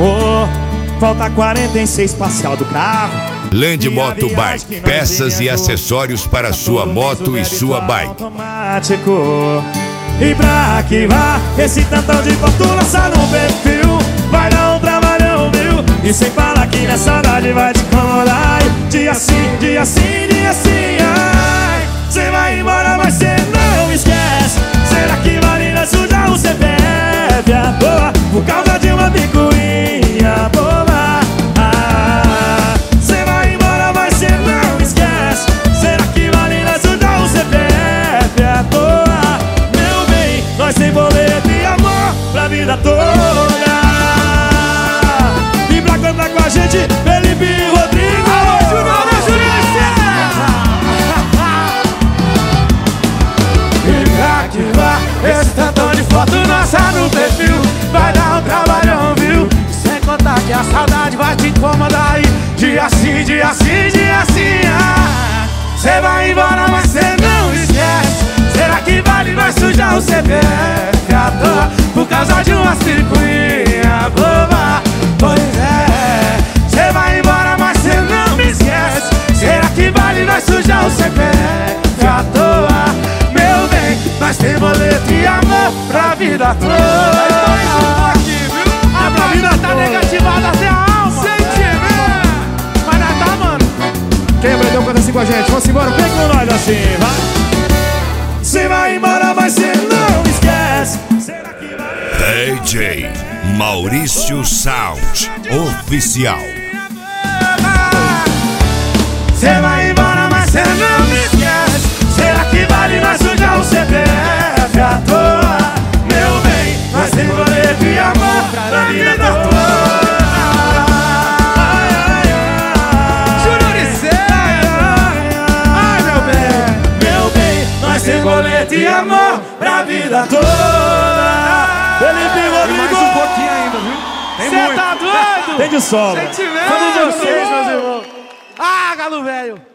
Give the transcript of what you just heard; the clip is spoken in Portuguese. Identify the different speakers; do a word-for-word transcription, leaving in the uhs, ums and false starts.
Speaker 1: amor. Falta quarenta e seis parcial do carro.
Speaker 2: Land Moto Bike, peças e acessórios para sua moto e sua bike.
Speaker 1: Automático. E pra que vá esse tantão de fortuna só no perfil, vai dar um trabalhão, viu? E sem falar que minha saudade vai te incomodar. Dia sim, dia sim, dia sim, ai. Cê vai embora, mas cê não esquece. Será que vale nós sujar o C P F à toa por causa de uma picuinha boba? Ah, cê vai embora, mas cê não esquece. Será que vale nós sujar o C P F à toa? Meu bem, nós tem boleto e amor pra vida toda. E pra cantar com a gente, Felipe e Rodrigo.
Speaker 3: Alô, Júnior, alô, Júnior E pra que vá esse tantão de foto nossa no perfil, vai dar um trabalhão, viu? Sem contar que a saudade vai te incomodar aí. Dia sim, dia sim, dia sim, ah. Cê vai embora, mas cê não esquece. Será que vale nós sujar o C P F à toa por causa de umas picuinha boba? Pois é, cê vai embora, mas cê não me esquece. Será que vale nós sujar o C P F à toa? Meu bem, nós tem boleto e amor pra vida toda. A pra vida tá negativada até a alma. Sentimento. Mas nós tá, mano.
Speaker 1: Quem aprendeu canta assim com a gente? Vamos embora, vem com nós assim, vai. Cê vai embora, mas cê não esquece. Será que vai?
Speaker 2: D J Maurício Sound Oficial.
Speaker 3: Cê vai embora, mas cê não me esquece. Será que vale nós sujar o C P F à toa? Meu bem, nós tem boleto e amor pra vida toda. Júnior e César. Ai, meu bem, meu bem, nós tem boleto e amor pra vida toda.
Speaker 1: Felipe Rodrigo.
Speaker 3: Mais um pouquinho ainda, viu? Cê tá doido?
Speaker 1: Tem de sobra.
Speaker 3: Sentimento. Todos vocês, meus irmãos. Ah, galo velho.